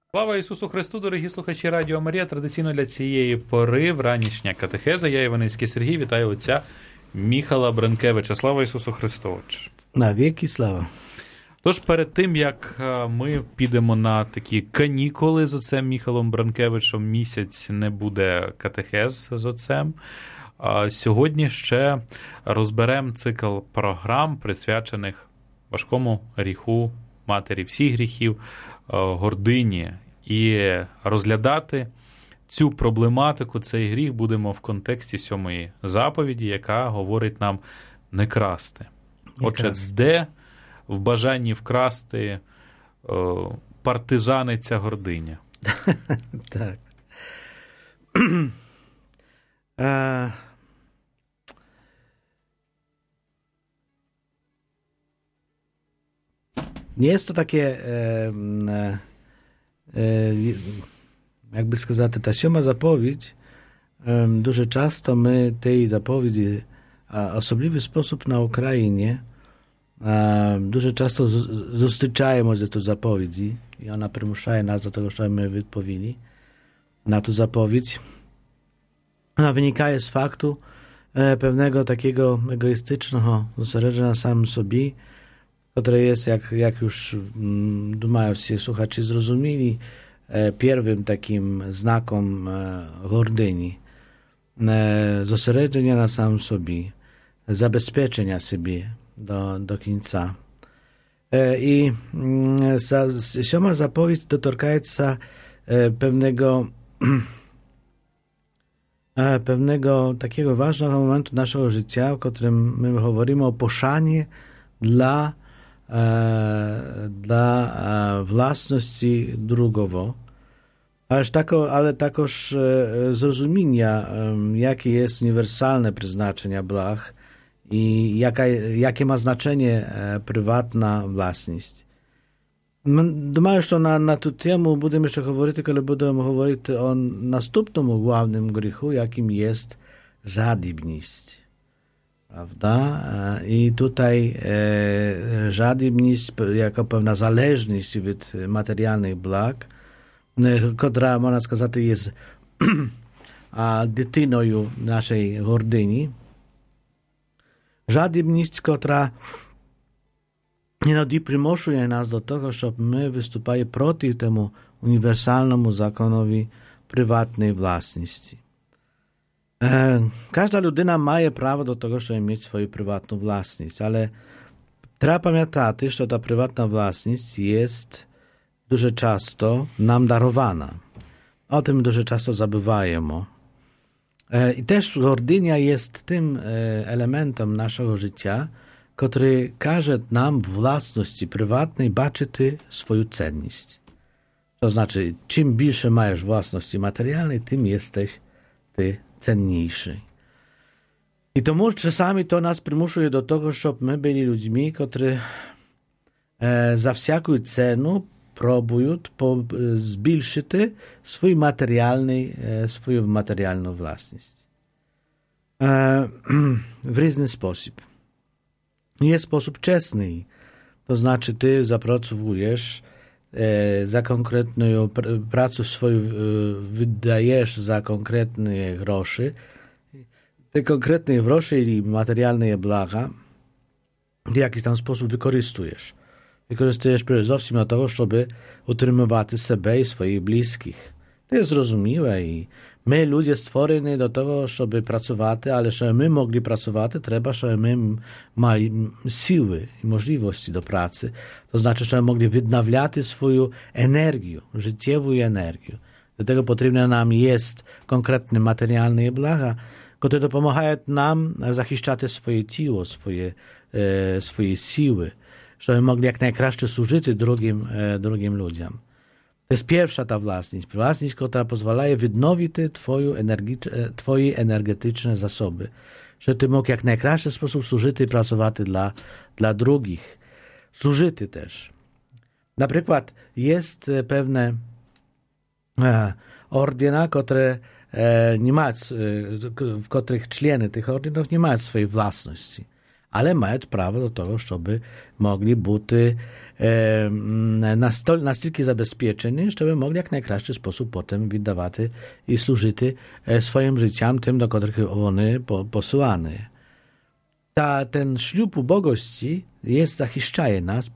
Слава Ісусу Христу, дорогі слухачі Радіо Марія. Традиційно для цієї пори вранішня катехеза. Я Іваницький Сергій, вітаю отця Міхала Бренкевича. Слава Ісусу Христу! На віки слава! Тож перед тим, як ми підемо на такі канікули з отцем Міхалом Бренкевичем, місяць не буде катехез з отцем, сьогодні ще розберемо цикл програм, присвячених важкому гріху матері всіх гріхів, гордині. І розглядати цю проблематику, цей гріх будемо в контексті 7-ї заповіді, яка говорить нам не красти. Отже, де в бажанні вкрасти партизаниться гординя? Tak. Nie jest to takie, jakby сказати, ta siódma zapowiedź, дуже часто ми tej zapowiedzi, особливий sposób na Ukrainie, дуже часто зустрічаємо за ту заповіді, і вона примушає нас до того, щоб ми відповіли na tę zapowiedź. Ona wynika z faktu pewnego takiego egoistycznego zosередження na samym sobie, które jest, jak już думаю, всі słuchacze zrozumieli, pierwszym takim znakiem gordyni. Zosередження na samym sobie, zabezpieczenia siebie do końca. I siódma zapowiedź dotykaється pewnego takiego ważnego momentu naszego życia, w którym my mówimy o poszanie dla własności drugiego, ale також zrozumienia, jakie jest uniwersalne przeznaczenie blag i jakie ma znaczenie prywatna własność. Думаю, що на ту тему будемо ще говорити, коли будемо говорити о наступному главному гріху, яким є жадібність. Правда? І тут жадібність, як певна залежність від матеріальних благ, котра, можна сказати, є дитиною нашої гордині. Жадібність, котра іноді примушує нас до того, щоб ми виступали проти тому універсальному законові приватної власності. Każda людина має право до того, щоб мати свою приватну власність, але треба пам'ятати, що та приватна власність є дуже часто нам дарована. O tym дуже часто забуваємо. I też gordynia jest tym elementem naszego życia, który każe nam w własności prywatnej baczyć swoją cenność. To znaczy, czym więcej masz własności materialnej, tym jesteś ty cenniejszy. I to czasami to nas przymusuje do tego, żeby my byli ludźmi, którzy za wszelką cenę próbują zwiększyć swoją materialną własność. W różny sposób. Jest sposób czesny, to znaczy ty zapracujesz za konkretną pracę swoją, wydajesz za konkretne groszy, te konkretne grosze i materialne blaga w jakiś tam sposób wykorzystujesz. Wykorzystujesz przede wszystkim na to, żeby utrzymywać siebie i swoich bliskich. To jest zrozumiałe i my, ludzie stworzeni do tego, żeby pracować, ale żeby my mogli pracować, trzeba, żeby my mieli siły i możliwości do pracy. To znaczy, żeby mogli odnawiać swoją energię, życiową energię. Do tego potrzebne nam jest konkretne materialne blaga, które dopomagają nam zachiszczać swoje ciało, swoje siły, żeby mogli jak najkraще służyć drugim ludziom. To jest pierwsza ta własność, która pozwala odnowić twoje energetyczne zasoby, że ty mógł jak najkraще sposób służyć i pracować dla drugich. Służyć też. Na przykład jest pewne ordyna, które nie mają, w których człony tych ordynów nie mają swojej własności. але мають право до того, щоб могли бути настільки забезпечені, щоб могли як найкращий спосіб потім віддавати і служити своїм життям тим, до котрих вони посилані. Та ten ślub ubogości захищає нас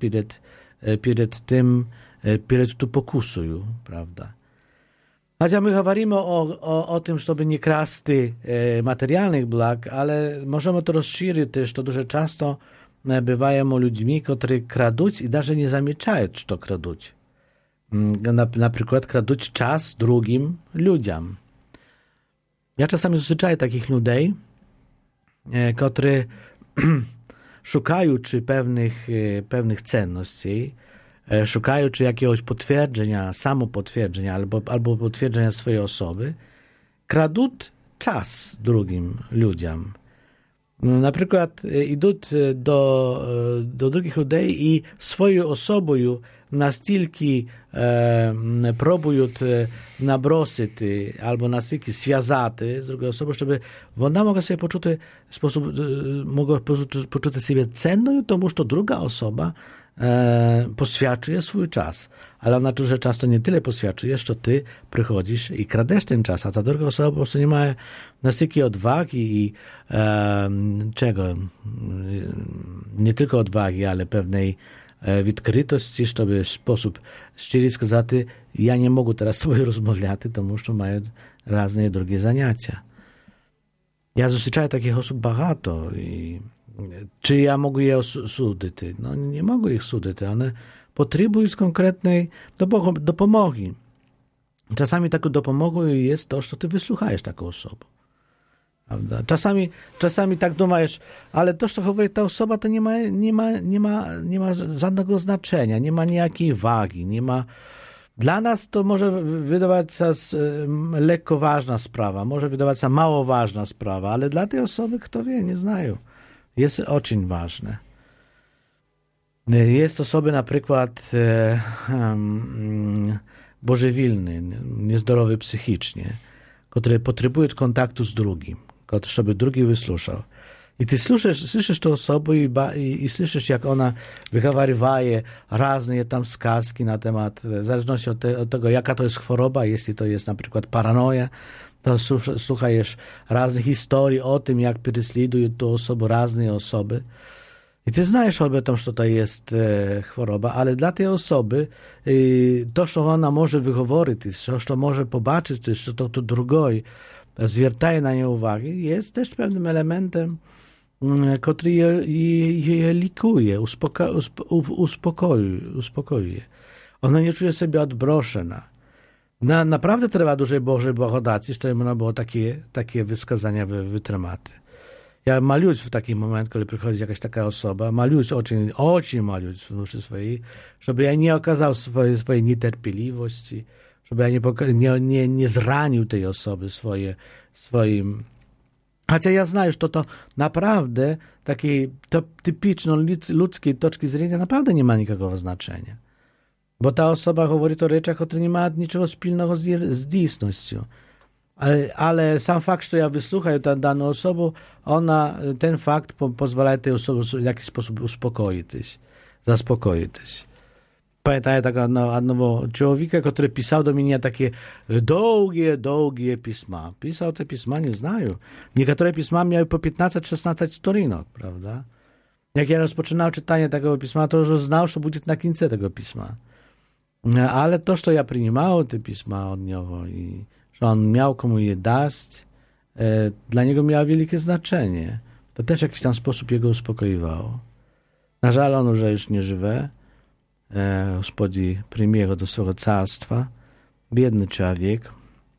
перед ту покусою, правда? Хоча ми говоримо о тим, щоб не красти матеріальних благ, але можемо то розширити, що дуже часто буваємо людьми, котрі крадуть і навіть не замічають, що крадуть. Наприклад, крадуть час другим людям. Ja czasami zazwyczaj takich ludzi, którzy szukają czy pewnych cenności, szukają czy jakiegoś potwierdzenia, samopotwierdzenia albo potwierdzenia swojej osoby, kradą czas drugim ludziom. Na przykład idą do drugich ludzi i swoją osobą настільки пробують набросити або настільки зв'язати з другою особою, щоб вона могла себе почути себе цінною, тому що друга особа poświadczuje swój czas. Ale ona дуже часто не tyle poświadczuje, że ty przychodzisz i kradesz ten czas, a ta druga osoba po prostu nie ma настільки odwagi i czego? Nie tylko odwagi, ale pewnej відкритості, щоб в спосіб щиро сказати, я не можу зараз з тобою розмовляти, тому що маю різні другі заняття. Я зустрічаю таких осіб багато. І чи я можу їх судити? No, nie mogę ich судити, one potrzebują konkretnej допомоги. Czasami taką dopomogą jest to, że ty wysłuchajesz taką osobę. Prawda? Czasami tak думаєш, ale to, co mówi ta osoba, to nie ma żadnego znaczenia, nie ma nijakiej wagi, nie ma... Dla nas to może wydawać się lekko ważna sprawa, może wydawać się mało ważna sprawa, ale dla tej osoby, kto wie, nie znają, jest очень ważne. Jest osoby na przykład bożewilny, niezdrowy psychicznie, które potrzebują kontaktu z drugim, żeby drugi wysłuchał. I ty słyszysz tę osobę i słyszysz, jak ona wygawarywaje różne tam wskazki na temat, w zależności od tego, jaka to jest choroba, jeśli to jest na przykład paranoja, to słuchajesz różnych historii o tym, jak prześladują tę osobę różne osoby. I ty znasz o tym, że to jest choroba, ale dla tej osoby to, co ona może wygovorić, co może pobaczyć, że to drugiej zwiertaje na nie uwagę, jest też pewnym elementem, który je likuje, uspokojuje. Ona nie czuje się odbroszena. Naprawdę trzeba dużej Bożej błagodacji, żeby można było takie wskazania wytrzymać. Ja maluję w taki moment, kiedy przychodzi jakaś taka osoba, maluję oczy maluję w duszy swojej, żeby ja nie okazał swojej niecierpliwości, żeby ja nie zranił tej osoby swoim. Chociaż ja znam, że to naprawdę takiej typiczno ludzkiej toczki zrenia naprawdę nie ma nikogo znaczenia. Bo ta osoba mówi o rzeczach, które nie ma niczego wspólnego z rzeczywistością. Ale sam fakt, że ja wysłucham daną osobę, ten fakt pozwala tej osobie w jakiś sposób zaspokoić. Pamiętam jednego człowieka, który pisał do mnie takie długie pisma. Pisał te pisma, nie znają. Niektóre pisma miały po 15-16 stronok, prawda? Jak ja rozpoczynał czytanie tego pisma, to już znał, że będzie na końcu tego pisma. Ale to, że ja przyjmował te pisma od niego i że on miał komu je dać, dla niego miało wielkie znaczenie. To też w jakiś tam sposób jego uspokoiwało. Na żal on już nie żywe. Господи, прими go do swojego carstwa. Biedny człowiek,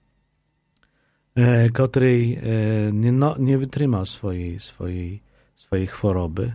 który nie wytrzymał swojej choroby.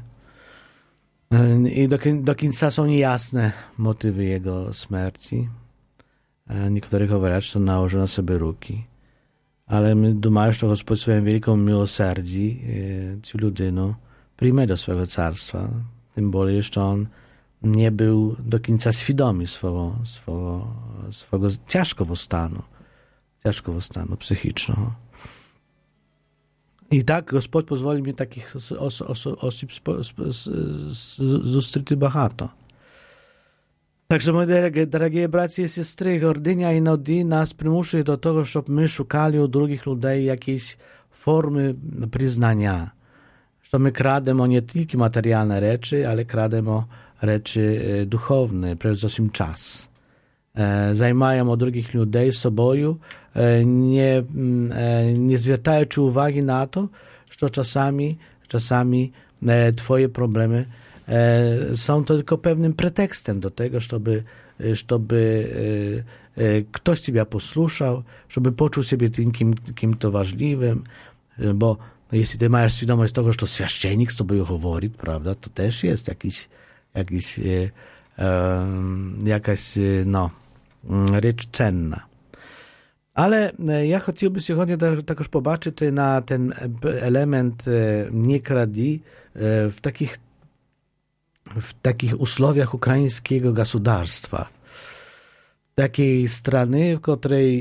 I do końca są niejasne motywy jego śmierci. Niektórzy mówią, że nałożył na sobie ruki. Ale my думаємо, że Господь swoim wielką miłosierdziem ci ludzie przyjmie do swojego carstwa. Tym bardziej, że on nie był do końca świadomy swojego ciężkiego stanu psychicznego. I tak Господь pozwolił mi takich osób зустріти багато. Także, moi dorogie bracia i siostry, gordynia іноді нас примушує до того, щоб ми шукали у других людей якісь форми признання. Що ми крадемо не тільки матеріальні речі, але крадемо речі духовні, перш за всім час. Займаємо других людей собою, nie zwiertaючи uwagi na to, że czasami twoje problemy są tylko pewnym pretekstem do tego, żeby ktoś ciebie posłuchał, żeby poczuł siebie tym kimś ważliwym, bo jeśli ty masz świadomość tego, że to święcennik z tobą mówi, prawda, to też jest jakaś rzecz cenna. Ale ja chciałbym сегодня також побачити на ten element nie kradnij w takich usłowiach ukraińskiego gospodarstwa. Takiej strony, w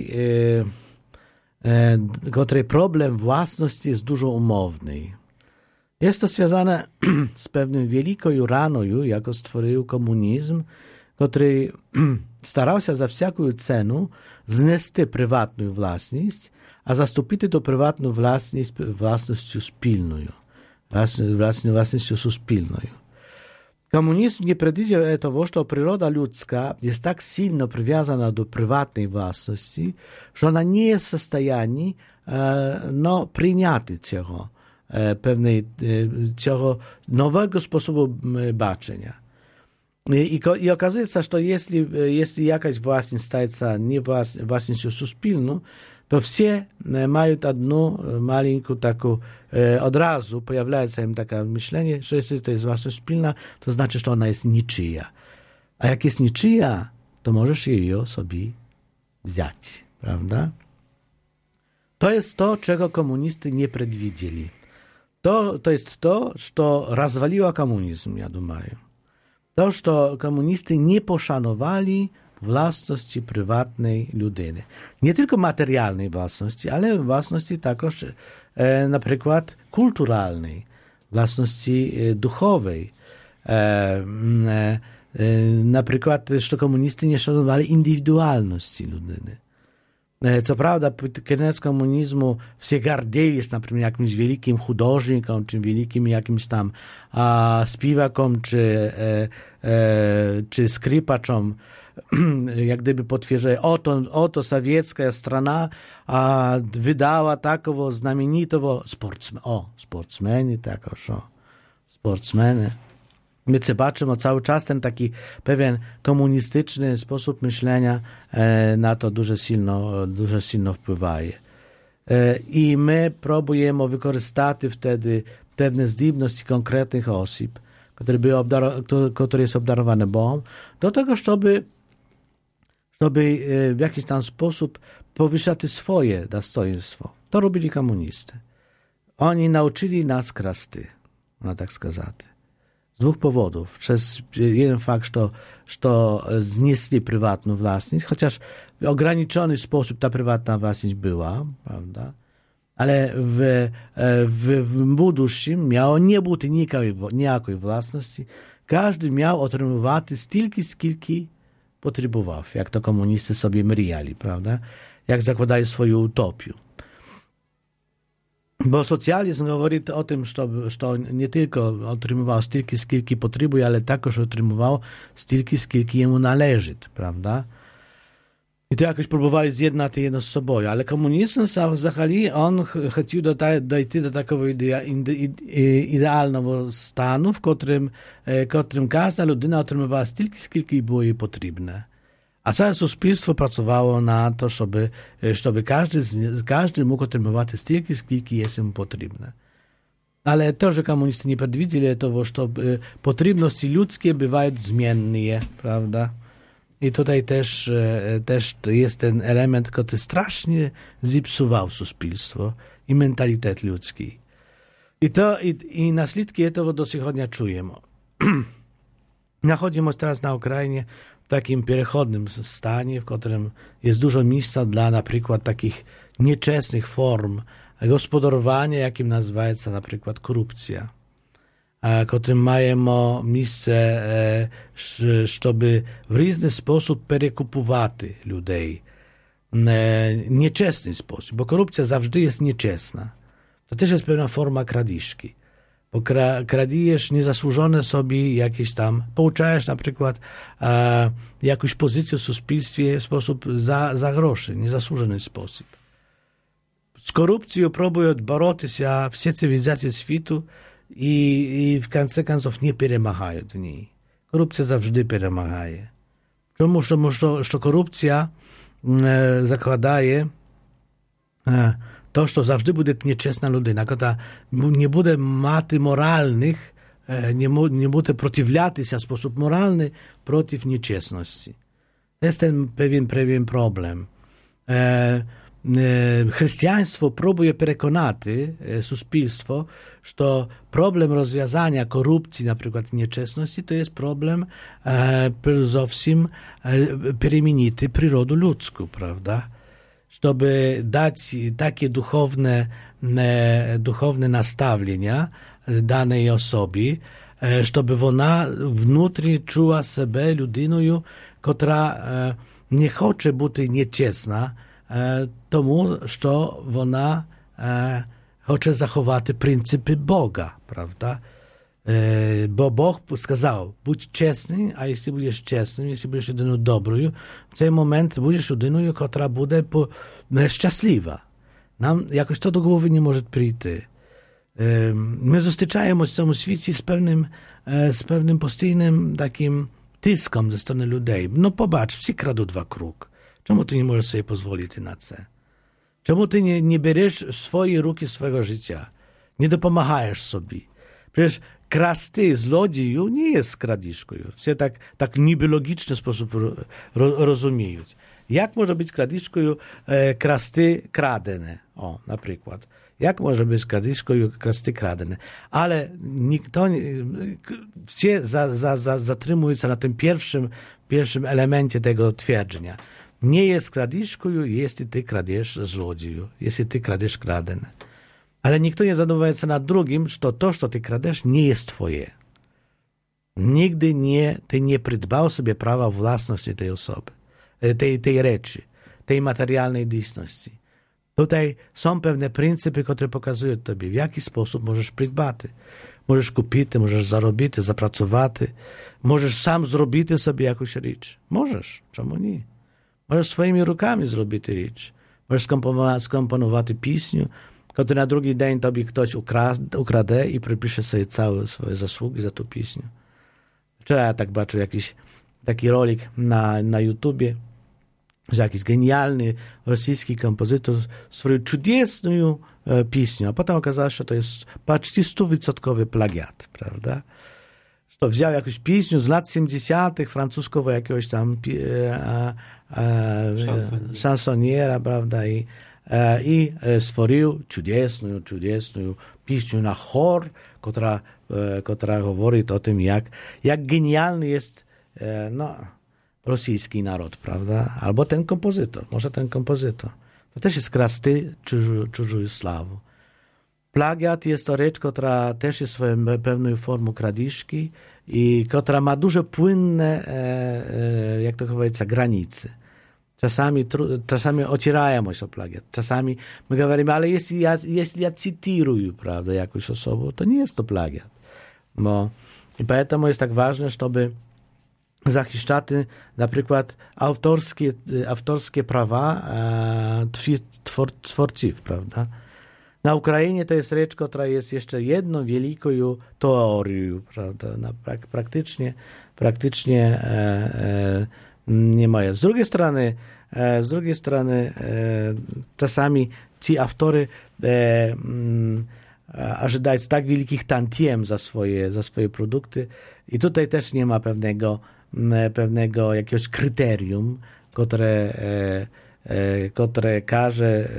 której problem własności jest dużo umowny. Jest to związane z pewnym wielką raną, jaką stworzył komunizm, który starał się za wszelką cenę znieść prywatną własność, a zastąpić to prywatną własność własnością wspólną. Własnością wspólną. Komunizm nie przewidział tego, że przyroda ludzka jest tak silno przywiązana do prywatnej własności, że ona nie jest w stanie przyjąć tego nowego sposobu baczenia. I okazuje się, że jeśli jakaś własność staje się nie własnością wspólną, to wszyscy mają jedną maleńką taką, od razu pojawia się im takie myślenie, że jeśli to jest własność wspólna, to znaczy, że ona jest niczyja. A jak jest niczyja, to możesz jej sobie wziąć, prawda? To jest to, czego komunisty nie przewidzieli. To jest to, co rozwaliło komunizm, ja думаю. To, że komunisty nie poszanowali własności prywatnej ludyny. Nie tylko materialnej własności, ale własności także na przykład kulturalnej, własności duchowej. Na przykład, że komunisty nie szanowali indywidualności ludyny. Co prawda, pod koniec komunizmu wszyscy gardzili się, na przykład, jakimś wielkim hudожnikiem, czy wielkim jakimś tam śpiewakom, czy skrypaczom, jak gdyby potwierdzali, oto sowiecka strona wydała takiego znamienitego sportsmeni, sportsmeny. My zobaczymy cały czas ten taki pewien komunistyczny sposób myślenia na to dużo silno wpływa. I my próbujemy wykorzystać wtedy pewne zdolności konkretnych osób, które są obdarowane Bogiem, do tego, żeby w jakiś tam sposób powyższać swoje dostojeństwo. To robili komunisty. Oni nauczyli nas krasty, można tak сказать. Z dwóch powodów. Przez jeden fakt, że znieśli prywatną własność, chociaż w ograniczony sposób ta prywatna własność była, prawda? Ale w budущем miało nie być ніякої własności. Każdy miał otrzymywać stільки, скільки potrzebował, jak to komunisty sobie mrījali, prawda? Jak zakładali swoją utopię. Bo socjalizm mówi o tym, że nie tylko otrzymywał stільки, скільки potrzebuje, ale także otrzymywał stільки, скільки jemu należy, prawda? I to jakoś próbowali zjednać jedno z sobą, ale komunizm zachali, on chciał dojść do takiego idealnego stanu, w którym każda ludyna otrzymywała stільки, скільки było jej potrzebne. A całe społeczeństwo pracowało na to, żeby każdy mógł otrzymywać stільки, скільки jest mu potrzebne. Ale to, że komuniści nie przewidzieli tego, że potrzebności ludzkie bywają zmienne, prawda? I tutaj też jest ten element, który strasznie zepsuwał społeczeństwo i mentalitet ludzki. I naslідки tego do dzisiaj czujemy. Nachodzimy się teraz na Ukrainie w takim przechodnim stanie, w którym jest dużo miejsca dla na przykład takich nieczesnych form gospodarowania, jakim nazywaється, na przykład, korupcja, którym mają miejsce, żeby w różny sposób przekupować ludzi. Nieczesny sposób, bo korupcja zawsze jest nieczesna. To też jest pewna forma kradzieżki. Bo kradijesz niezasłużone sobie jakieś tam, pouczajesz na przykład jakąś pozycję w społeczeństwie w sposób za groszy, niezasłużony sposób. Z korupcją próbują boroti się wszystkie cywilizacje świata i w końcu końców nie przemachają w niej. Korupcja zawsze przemachaje. Czemu? Że korupcja zakładaje to, że zawsze będzie nieczesna ludyna, która nie będzie mati moralnych, nie będzie przeciwliać się w sposób moralny przeciw nieczesności. To jest ten pewien problem. Chrześcijaństwo próbuje przekonać społeczeństwo, że problem rozwiązania korupcji, na przykład nieczesności, to jest problem przede wszystkim przemienić przyrodę ludzką, prawda? Żeby dać takie duchowne nastawienia danej osobie, żeby ona wnutri czuła siebie ludyną, która nie chce być nieczesna, tomu, że ona chce zachować pryncypy Boga, prawda? Bo Bóg сказал, bądź czesny, a jeśli będziesz czesnym, jeśli będziesz jedyną dobrą, w ten moment będziesz jedyną, która będzie szczęśliwa. Nam jakoś to do głowy nie może przyjść. My zostyczajemy się w całym świecie z pewnym postійnym takim tyskom ze strony ludzi. No popatrz, wszyscy kradą wokóg. Czemu ty nie możesz sobie pozwolić na to? Czemu ty nie bierzesz swoje ruki swojego życia? Nie dopomagasz sobie? Przecież krasty złodzieju nie jest kradzieżką. Wszyscy tak niby logiczny sposób rozumieją. Jak może być kradzieżką krasty kradene? O, na przykład. Jak może być kradzieżką krasty kradene? Ale wszyscy zatrzymują się na tym pierwszym elemencie tego twierdzenia. Nie jest kradzieżką, jeśli ty kradziesz złodzieju, jeśli ty kradziesz kradene. Ale nikt nie zadowala się na drugim, że to, co ty kradesz, nie jest twoje. Nigdy ty nie przydbał sobie prawa własności tej osoby, tej rzeczy, tej materialnej istności. Tutaj są pewne pryncypy, które pokazują tobie, w jaki sposób możesz przydbać. Możesz kupić, możesz zarobić, zapracować, możesz sam zrobić sobie jakąś rzecz. Możesz, czemu nie? Możesz swoimi rukami zrobić rzecz. Możesz skomponować pieśń, który na drugi dzień tobie ktoś ukrade i przypisze sobie całe swoje zasługi za tą pieśń. Wczoraj ja tak baczył jakiś taki rolik na YouTubie, że jakiś genialny rosyjski kompozytor stworzył cudowną pieśń, a potem okazało się, że to jest почти 100% plagiat, prawda? To wziął jakąś pieśń z lat 70. francuskiego jakiegoś tam szansoniera, prawda? I stworzył cudowną pieśń na chór, która mówi o tym, jak genialny jest rosyjski naród, prawda? Albo ten kompozytor, może ten kompozytor. To też jest krasty cudzą sławę. Plagiat jest to rzecz, która też jest pewną formą kradzieżki i która ma dużo płynne, jak to powiedzieć, granice. Czasami ocierają się o plagiat. Czasami my mówimy, ale jeśli ja cytuję, prawda, jakąś osobę, to nie jest to plagiat. I dlatego jest tak ważne, żeby zachiszczać na przykład autorskie prawa twórców, prawda? Na Ukrainie to jest rzecz, która jest jeszcze jedną wielką teorią, prawda? Praktycznie nie ma. Z drugiej strony czasami ci autorzy ожидают tak wielkich tantiem za swoje produkty i tutaj też nie ma pewnego jakiegoś kryterium, które każe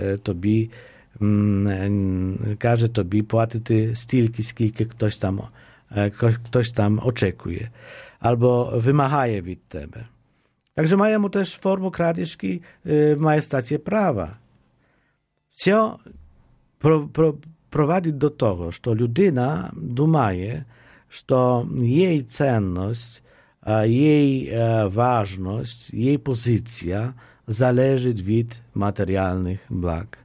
tobie płacić stільки ktoś tam oczekuje albo wymagaje od ciebie. Także mają też formę kradzieżki w majestacie prawa. prowadzi do tego, że людина думає, że jej cenność, jej ważność, jej pozycja zależy od materialnych blag.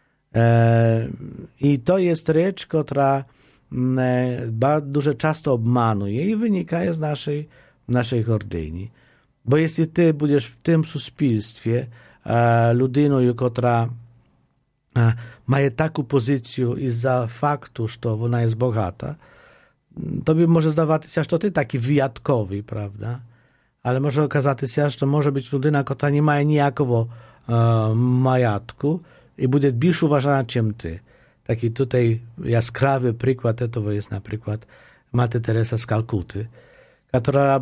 I to jest rzecz, która bardzo często obmanuje i wynika z naszej gordyni. Bo jeśli ty będziesz w tym suspilstwie ludyną, która ma taką pozycję iz-za faktu, że ona jest bogata, to by może zdawać się, że to ty taki wyjątkowy, prawda? Ale może okazać się, że to może być ludyna, która nie ma nijakowo majątku i będzie bliżej uważana, czym ty. Taki tutaj jaskrawy przykład tego jest na przykład Maty Teresa z Kalkuty, która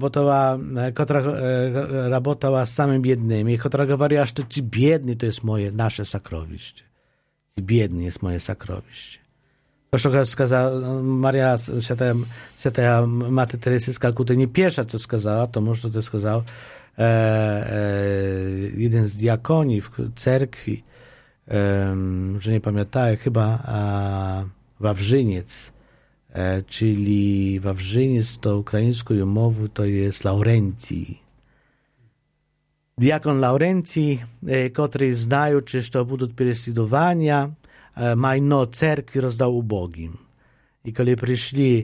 работала z samym biednymi, która mówiła, że ci biedni to jest nasze sakrowiście. Ci biedni jest moje sakrowiście. To, co сказала Maria, święta Maty Teresy z Kalkuty, nie pierwsza, co сказала, to może to сказał jeden z diakoni w cerkwi, że nie pamiętam, chyba Wawrzyniec, czyli Wawrzyniec to ukraińską mową to jest Laurencji. Diakon Laurencji, który znają, czy to będą prześladowania, majno cerkwi rozdał ubogim. I kiedy przyszli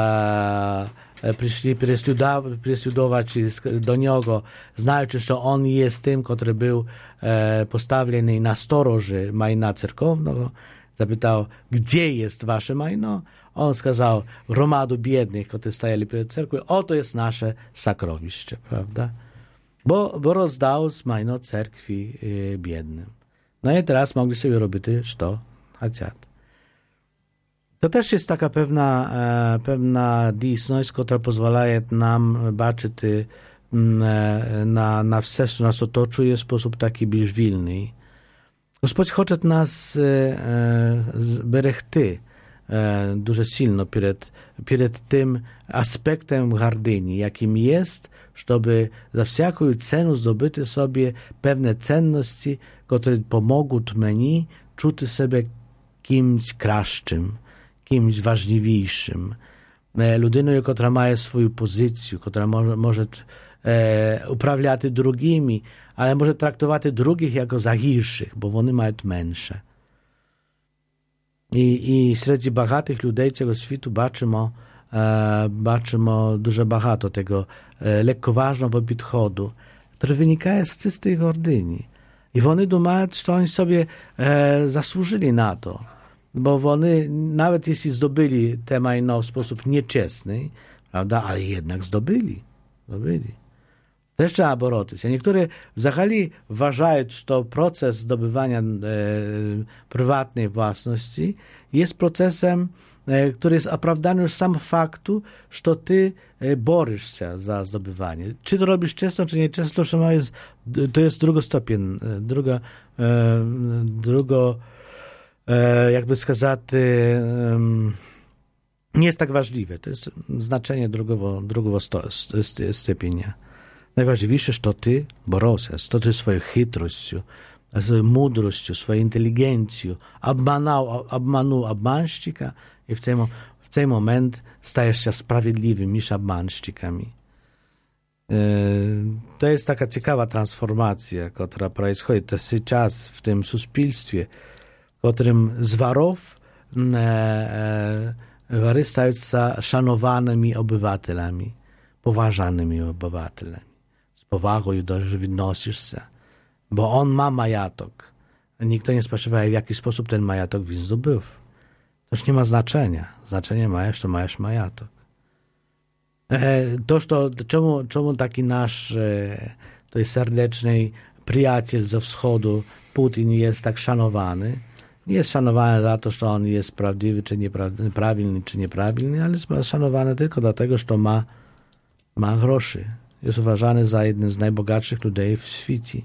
prześladować do niego, znając, że on jest tym, który był postawiony na storoży majna cerkownego, zapytał, gdzie jest wasze majno? On сказал, gromadu biednych, którzy stajali przed cerkwią, oto jest nasze sakrowiście, prawda? Bo rozdał z majno cerkwi biednym. No i teraz mogli sobie robić, co chcieli. To też jest taka pewna dійсність, która pozwala nam baczyć na все, co nas otoczuje w sposób taki bliż wilny. Господь хоче nas берегти дуже сильно перед tym aspektem gardyni, jakim jest, żeby za wszelką cenę zdobyć sobie pewne cenności, które pomogą mnie czuć sobie kimś kraszczym, kimś ważniejszym. Ludyną, która ma swoją pozycję, która może uprawiać drugimi, ale może traktować drugich jako za gorszych, bo oni mają mniejsze. I wśród bogatych ludzi tego światu baczymy dużo багато tego lekkoważnego podchodu, który wynika z czystej gordyni. I oni думаją, że oni sobie zasłużyli na to, bo oni, nawet jeśli zdobyli te majno w sposób nieczesny, prawda, ale jednak zdobyli. Też trzeba borotys. Niektórzy wzachali uważają, że to proces zdobywania prywatnej własności jest procesem, który jest opravdany już sam faktu, że ty borysz się za zdobywanie. Czy to robisz często, czy nie często, to jest drugostopień, jakby сказать, nie jest tak ważliwe. To jest znaczenie drugiego stopnia. Najważniejsze, że ty borosisz, to ty swoją chytrością, swoją mądrością, swoją inteligencją obmanął obmanszczyka i w ten moment stajesz się sprawiedliwym niż obmanszczykami. To jest taka ciekawa transformacja, która происходит teraz w tym suspilstwie, w którym z warów wary stają się szanowanymi obywatelami, poważanymi obywatelami. Z powagą do że odnosisz się, bo on ma majątek. Nikt nie spoczywa, w jaki sposób ten majątek zdobył. To już nie ma znaczenia. Znaczenie masz, to masz majątek. Czemu taki nasz той serdeczny przyjaciel ze wschodu, Putin, jest tak szanowany? Nie jest szanowany za to, że on jest prawdziwy, czy nieprawilny, czy nieprawilny, ale jest szanowany tylko dlatego, że ma groszy. Jest uważany za jeden z najbogatszych ludzi w świecie.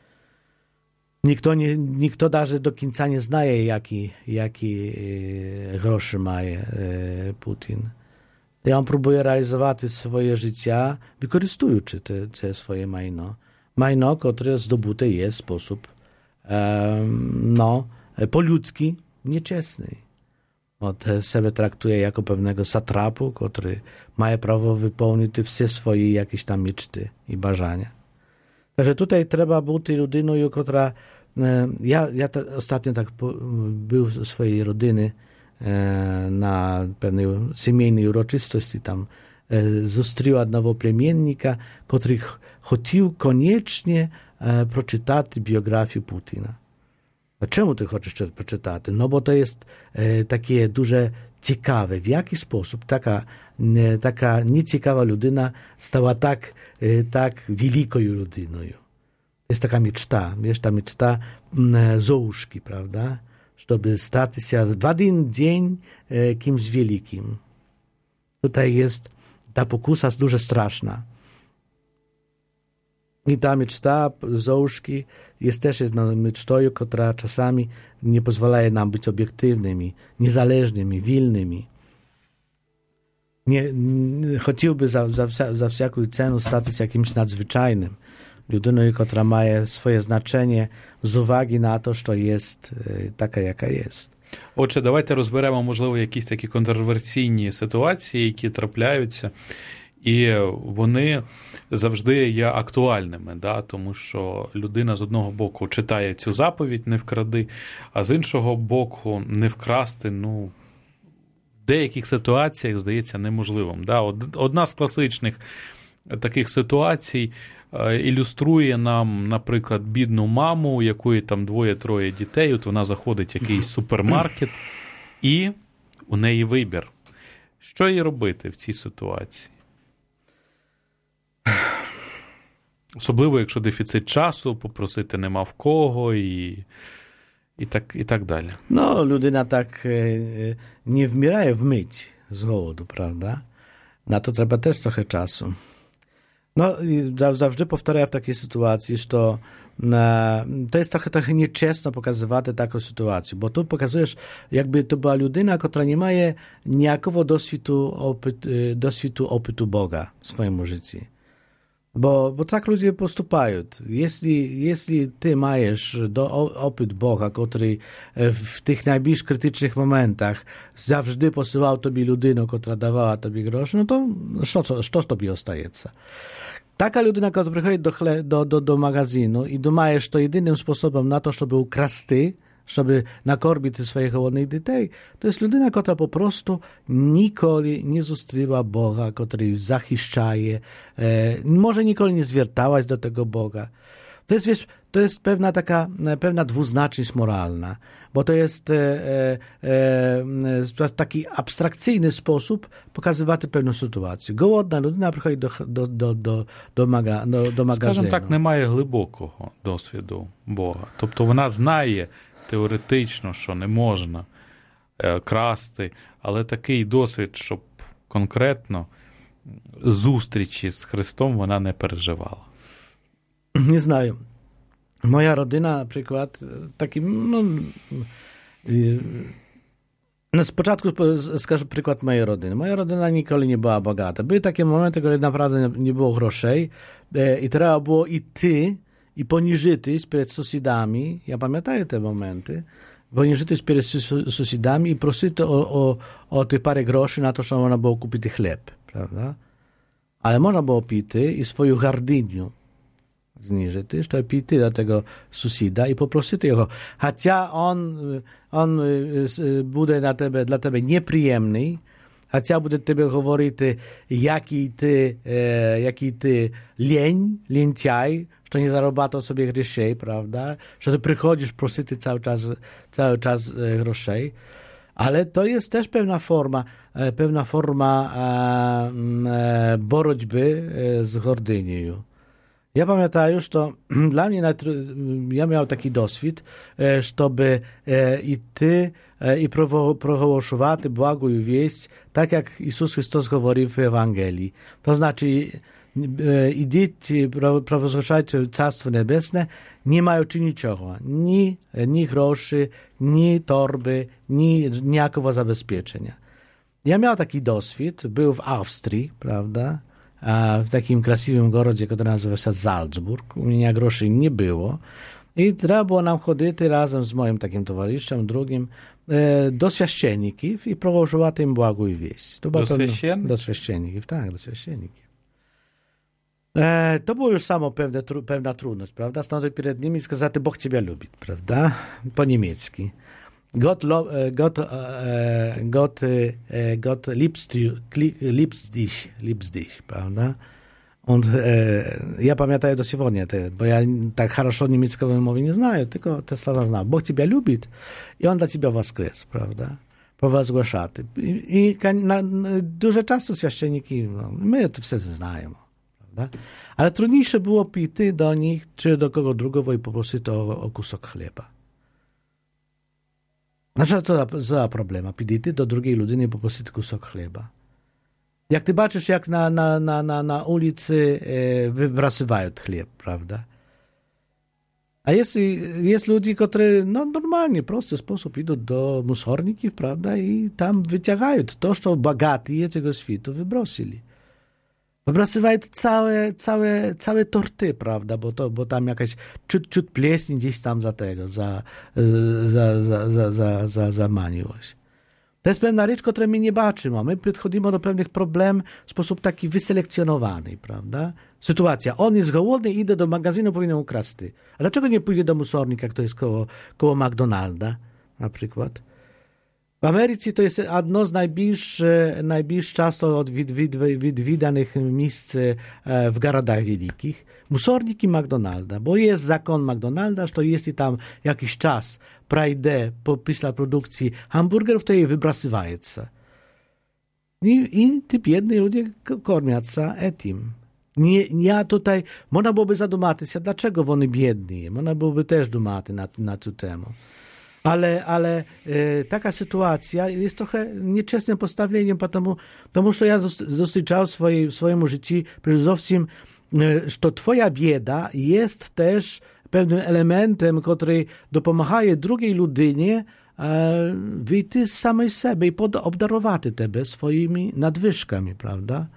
Nikt nawet do końca nie zna, jaki groszy ma Putin. I on próbuje realizować swoje życie, wykorzystując te swoje majno. Majno, które zdobyte jest w sposób po ludzki, nieczesny. Sebe traktuje jako pewnego satrapu, który ma prawo wypełnić wszystkie swoje jakieś tam mieczty i bażania. Także tutaj trzeba być ludyną, która... Ja ostatnio tak był w swojej rodziny na pewnej семейnej uroczystości, tam zустріла одного племінника, котрий хотів koniecznie przeczytać biografię Putina. A czemu ty chcesz to przeczytać? No bo to jest takie duże ciekawe, w jaki sposób taka nieciekawa ludyna stała tak wielką ludyną. Jest taka mieczta, wiesz, ta mieczta Zołuszki, prawda? Żeby stać się w jeden dzień kimś wielkim. Tutaj jest ta pokusa dużo straszna. I ta mieczta Zołuszki jest też jedną miecztą, która czasami nie pozwala nam być obiektywnymi, niezależnymi, wolnymi. Chciałby za wszelką cenę stać się jakimś nadzwyczajnym. Ludyną, która ma swoje znaczenie z uwagi na to, że jest taka, jaka jest. Отже, давайте розберемо, можливо, якісь такі контроверсійні ситуації, які трапляються, і вони завжди є актуальними, да? Тому що людина з одного боку читає цю заповідь «не вкради», а з іншого боку не вкрасти, в деяких ситуаціях здається неможливим. Да? Одна з класичних таких ситуацій ілюструє нам, наприклад, бідну маму, у якої там 2-3 дітей, от вона заходить в якийсь супермаркет, і у неї вибір. Що їй робити в цій ситуації? Особливо, якщо дефіцит часу, попросити нема в кого і так далі. No, ludyna tak nie wmieraje w myć z głodu, prawda? Na to trzeba też trochę czasu. No, zawsze powtarzam w takiej sytuacji, że to jest trochę nieczesno pokazywać taką sytuację, bo tu pokazujesz, jakby to była ludyna, która nie ma niejako doświadczenia opytu Boga w swoim życiu. Bo tak ludzie postupają. Jeśli ty masz opyt Boga, który w tych najbliższych krytycznych momentach zawsze posyłał tobie ludynę, która dawała tobie groszy, no to co tobie ostaje? Taka ludyna, która przychodzi do magazynu i dumajesz to jedynym sposobem na to, żeby ukraść, żeby nakorbić swoich głodnych dzieci, to jest ludyna, która po prostu nigdy nie zobaczyła Boga, który zachiszczaje, może nigdy nie zwiertałaś do tego Boga. To jest, wiesz, to jest pewna dwuznaczność moralna, bo to jest taki abstrakcyjny sposób pokazywać pewną sytuację. Głodna ludyna przychodzi do magazynu. Скажімо так, немає глибокого досвіду Бога. Тобто вона знає теоретично, що не можна красти, але такий досвід, щоб конкретно зустрічі з Христом вона не переживала. Nie znają. Moja rodzina, na przykład, z początku skażę przykład mojej rodziny. Moja rodzina nigdy nie była bogata. Były takie momenty, kiedy naprawdę nie było groszej i trzeba było i poniżyć przed sąsiadami. Ja pamiętam te momenty. Poniżyć przed sąsiadami i prosić o te parę groszy na to, żeby można było kupić chleb, prawda? Ale można było pić i swoją gardynię zniżyć, żeby pić do tego sąsiada i poprosić jego. Chociaż on będzie dla ciebie nieprzyjemny, chociaż będzie tobie mówić, jaki ty lęciaj, że nie zarobato sobie groszej, prawda? Że ty przychodzisz prosić cały czas groszej. Ale to jest też pewna forma borotьby z gordynią. Ja pamiętam już to, dla mnie, ja miał taki doświad, żeby i progłoszować błagą wieść, tak jak Jezus Chrystus mówił w Ewangelii. To znaczy, idźcie, progłaszajcie Carstwo Niebesne, nie mają niczego, ni groszy, ni torby, ni niejako zabezpieczenia. Ja miał taki doświad, był w Austrii, prawda, w takim krasivym gorodzie, który nazywa się Salzburg. U mnie groszy nie było. I trzeba było nam chodzić razem z moim takim towarzyszem, drugim, do święcenników i prowadzić im błagą wieść. Do święcenników, tak, do święcenników. To było już samo pewna trudność, prawda? Stanąć przed nimi i сказать, Bóg ciebie lubi, prawda? Po niemiecki. Gott liebst dich, prawda? Und ja pamiętam do сегодня, bo ja tak хорошо niemieckiego mowy nie znaję, tylko te słowa znam. Bóg ciebie lubi i on dla ciebie woskres, prawda? Powazgłaszaty. I dużo czasu święcienniki, no, my to wszyscy znają. Ale trudniejsze było pity do nich, czy do kogo drugiego i poprosić o kusok chleba. Znaczy, co za problema? Підійти do drugiej ludziny i poprosić kusok chleba. Jak ty baczysz, jak na ulicy wybrasywają chleb, prawda? A jest ludzi, którzy normalnie, prosty sposób idą do musorników, prawda? I tam wyciągają to, co bogaci tego światu wybrosili. Wybrasywają całe torty, prawda, bo tam jakaś ciut pleśni gdzieś tam za tego, za maniłość. To jest pewna rzecz, której my nie baczymy. My podchodzimy do pewnych problemów w sposób taki wyselekcjonowany, prawda? Sytuacja, on jest głodny, idzie do magazynu, powinien ukraść. A dlaczego nie pójdzie do musornika, który jest koło McDonalda, na przykład? W Ameryce to jest jedno z najbliższych często odwidanych miejsc w garadach wielkich. Musorniki McDonalda, bo jest zakon McDonalda, że jeśli tam jakiś czas przejdzie po produkcji hamburgerów, to je wybrasywają się. I ci biedni ludzie kormią się tym. Ja tutaj, można byłoby zadumać się, dlaczego oni biedni. Można byłoby też dumać na tę temat. Ale taka sytuacja jest trochę nieczestnym postawieniem, потому что ja dostrzegał w swoim życiu przede że twoja bieda jest też pewnym elementem, który dopomaga drugiej ludynie wyjść z samej siebie i obdarować tebe swoimi nadwyżkami, prawda?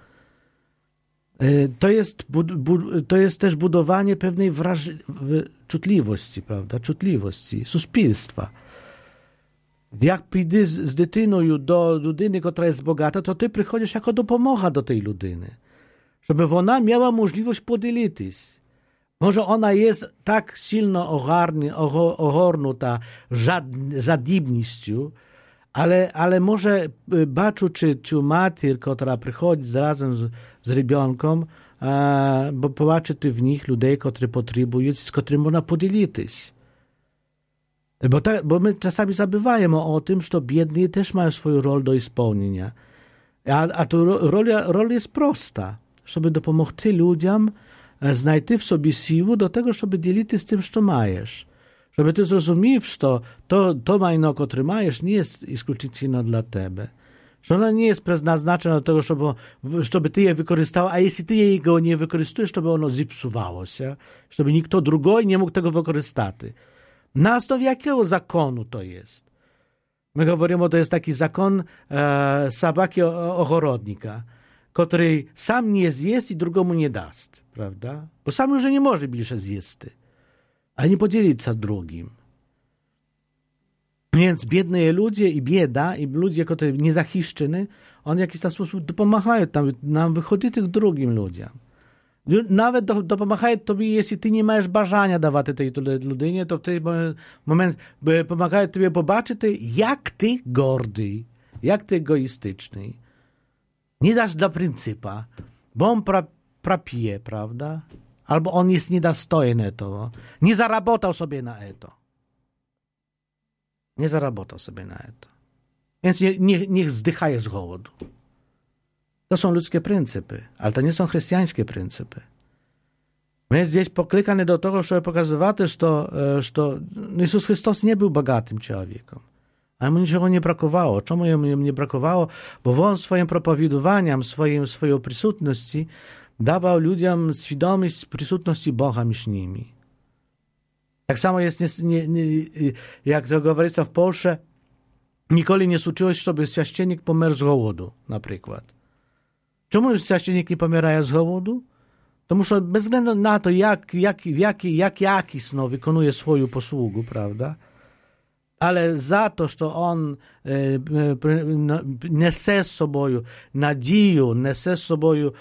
To jest też budowanie pewnej czutliwości, prawda? Czutliwości, suspilstwa. Jak pójdziesz z dytyną do ludyny, która jest bogata, to ty przychodzisz jako dopomoga do tej ludyny. Żeby ona miała możliwość podzielić się. Może ona jest tak silno ogornuta żadibnością, ale może baczu czy mater, która przychodzi razem z rybionką, bo popatrzeć w nich ludzi, którzy potrzebują, z którymi można podzielić się. Bo my czasami zabywamy o tym, że biedni też mają swoją rolę do spełnienia. A to rola jest prosta, żeby dopomóc ludziom znajти w sobie siłę do tego, żeby dzielić z tym, co majesz. Żeby ty zrozumiał, że to majno, które majesz, nie jest исключительно dla tebe. Że ona nie jest przeznaczona do tego, żeby ty je wykorzystał, a jeśli ty jego nie wykorzystujesz, to by ono zepsuwało się, żeby nikt drugi nie mógł tego wykorzystać. Na osnowie jakiego zakonu to jest? My mówimy, to jest taki zakon sabaki ogorodnika, który sam nie zjeść i drugiemu nie daсть, prawda? Bo sam już nie może bliżej zjeść, ale nie podzielić się drugim. Więc biedne ludzie i bieda, i ludzie, którzy niezachiszczeni, on w jakiś sposób dopomagają nam wychodzić tych drugim ludziom. Nawet dopomagają tobie, jeśli ty nie masz bажання dawać tej ludynie, to w tym moment pomagają tobie pobaczyć, jak ty gordy, jak ty egoistyczny. Nie dasz dla pryncypa, bo on prapije, prawda? Albo on jest niedostojny to. Nie zarabotał sobie na to. Nie zarabotał sobie na to. Więc niech zdychaje z głodu. To są ludzkie pryncypy, ale to nie są chrześcijańskie pryncypy. My jest gdzieś poklikane do tego, żeby pokazywać, że Jezus Chrystus nie był bogatym człowiekiem. Ale mu niczego nie brakowało. Czemu mu nie brakowało? Bo on swoim propowiadowaniem, swoją przysutności dawał ludziom świadomość przysutności Boga między nimi. Tak samo jest, jak to говорится w Polsce, nikoли nie słyszałeś, żeby święcennik pomerł z głodu, na przykład. Czemu święcennik nie pomierają z głodu? Тому що без względu на to, jak jakісно виконує свою послугу, правда? Але за те, що він несе з собою надію, несе з собою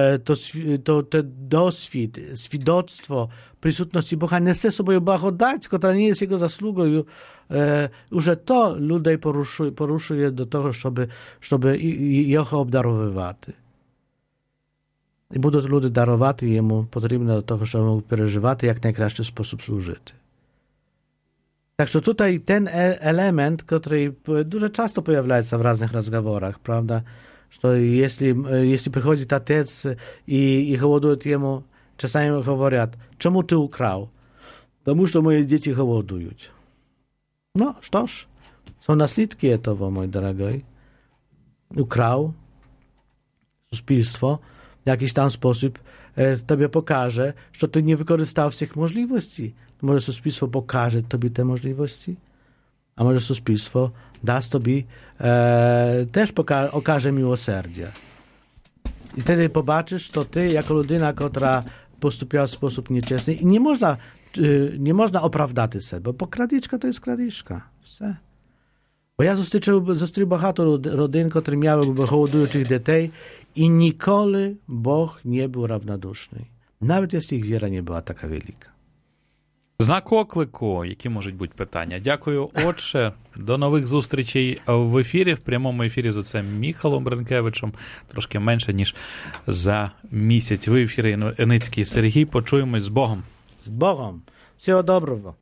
досвід, свідоцтво присутності Бога, несе з собою благодать, яка не є його заслугою, уже то людей порушує до того, щоб його обдарувати. І будуть люди дарувати йому, потрібно до того, щоб переживати, як найкращий спосіб служити. Так що tutaj ten element, który дуже часто появляется в разных разговорах, правда, что если приходит отец и голодует ему, часами говорят, чему ты украл? Потому что мои дети голодуют. Ну, что ж, są наслідки этого, мой дорогой. Ukrał, суспільство, w jakiś tam sposób tobie pokaże, że ty nie wykorzystał всіх możliwości. Może суспільство покаже тобі те можливості, а може суспільство дасть тобі, теж окаже милосердя. І тоді побачиш, що ти, як людина, яка поступила в спосіб нечесний, і не можна оправдати себе, бо крадіжка то є крадіжка. Все. Бо я зустрів багато родин, які мали голодуючих дітей, і ніколи Бог не був равнодушний. Навіть якщо їх віра не була така велика. Знак оклику, які можуть бути питання. Дякую, отче. До нових зустрічей в ефірі, в прямому ефірі з отцем Міхалом Бранкевичем. Трошки менше, ніж за місяць. Ви в ефірі Іницький Сергій. Почуємось з Богом. З Богом. Всього доброго.